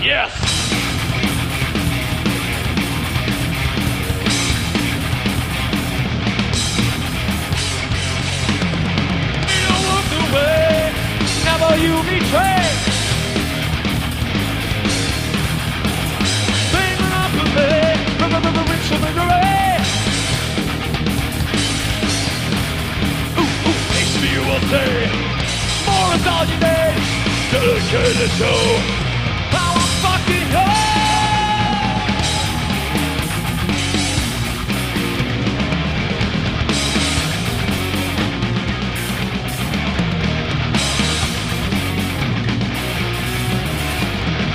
Yes! You walked away, never you betrayed. Singing up a bed, the rich of the grave. Ooh, next to you will say, more is all you need. Dedicated show.